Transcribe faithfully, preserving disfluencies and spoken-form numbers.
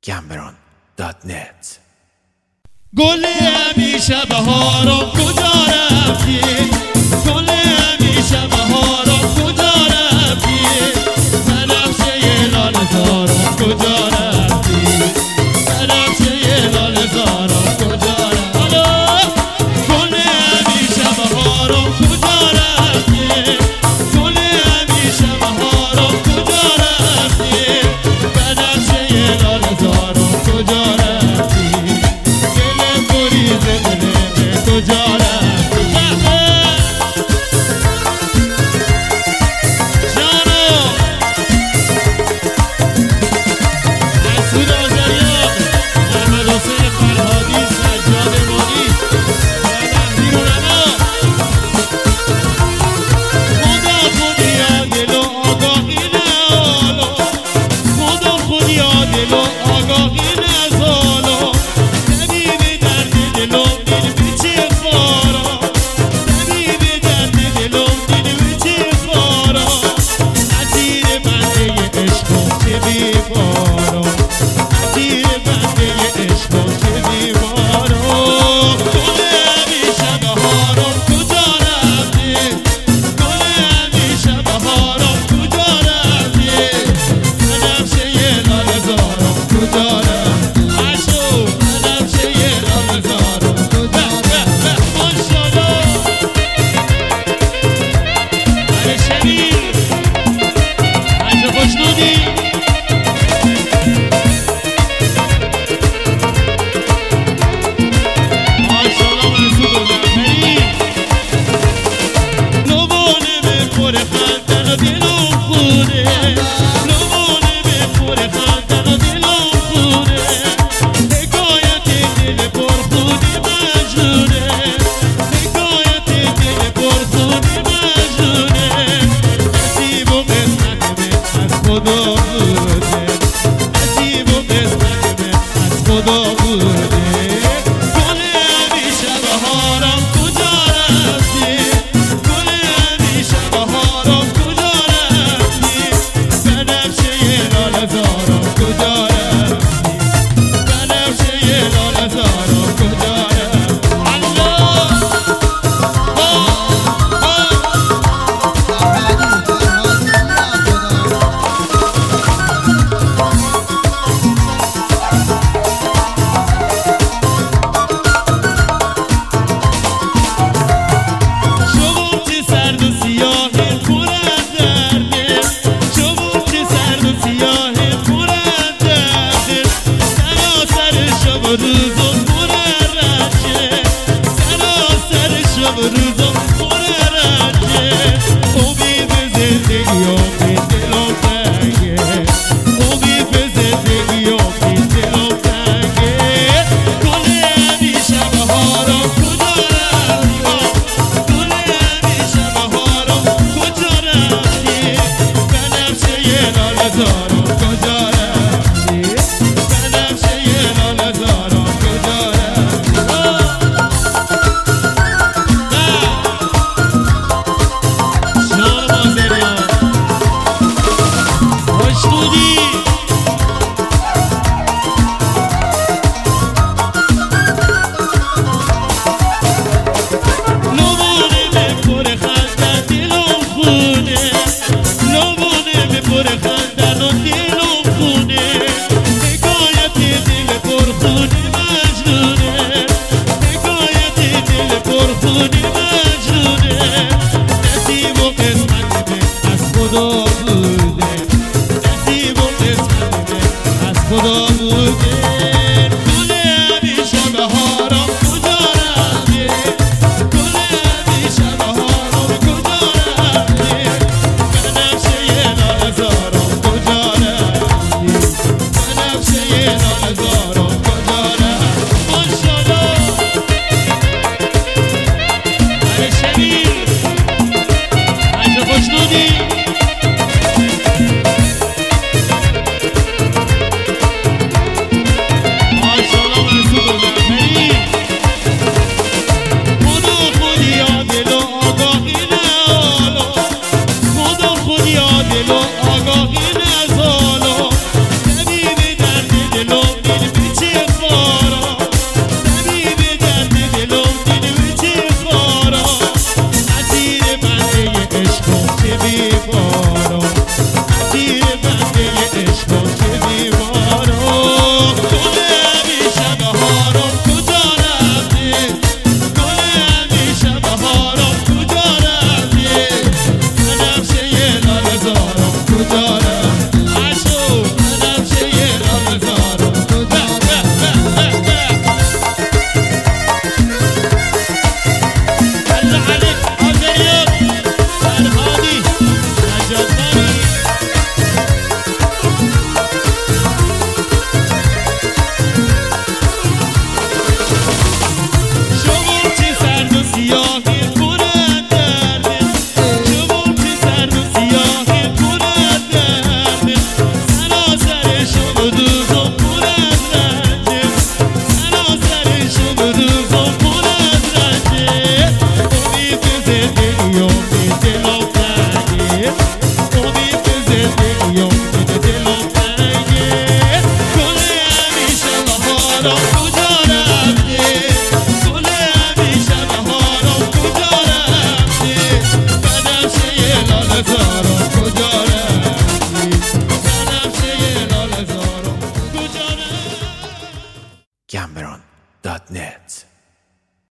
گمبران دات نت. گل همیشه بهارم کجا رفتی؟ گل همیشه بهارم کجا رفتی؟ بنفشه لاله زارم کجا رفتی؟ بنفشه لاله زارم کجا رفتی؟ گل همیشه بهارم کجا رفتی؟ گل همیشه بهارم کجا رفتی؟ بنفشه لاله زارم کجا رفتی؟ کجا رفتی؟ جانو مسعود آذریان، محمد حسین فرهادی، سجاد امانی، فرهنگی رونما. خدا خودیا دل و آگاهی نهالو، خدا خودیا دل و آگاهی نزالو. طبیب درد دلم دل بچه خارا، طبیب درد دلم دل بچه خارا. اسیر بنده عشقم چه بیمارا، اسیر بنده عشقم چه بیمارا. گل همیشه بهارم کجا رفتی؟ گل همیشه بهارم کجا رفتی؟ بنفشه لاله زارم کجا رفتی؟ عشق بنفشه لاله زارم کجا رفتی؟ ماشاءالله علی شبیر عجب خوشنودی. ماشاءالله منصور زعفری. لبانه میخوره خندن و دلم خونه، لبانه میخوره خندن و دلم خونه. حکایت دل پرخونی مجنونه، حکایت دل پرخونی مجنونه. نصیب و قسمت من از خدا بوده، نصیب و قسمت من از خدا بوده. گل همیشه بهارم کجا رفتی؟ گل همیشه بهارم کجا رفتی؟ بنفشه لاله زارم کجا رفتی؟ بنفشه لاله زارم کجا رفتی؟ الله شما چه سرد و سیاه پر از درده، شما چه سرد و سیاه پر از درده. سراسر شب و روزم پر رنجه، سراسر شب و روزم پر رنجه. امید زندگیام به دلم تنگه، امید به زندگیام به دلم تنگه. گل همیشه بهارم کجا رفتی؟ گل همیشه بهارم کجا رفتی؟ بنفشه لاله زارم کجا رفتی؟ بنفشه لاله زارم کجا رفتی؟ جان آذریان خوشنودی. لبانه میخوره خندن دلم خونه، لبانه میخوره خندن و دلم خونه. حکایت دل پرخونی مجنونه، حکایت دل پرخونی مجنونه. نصیب و قسمت من از خدا بوده، نصیب و قسمت من از خدا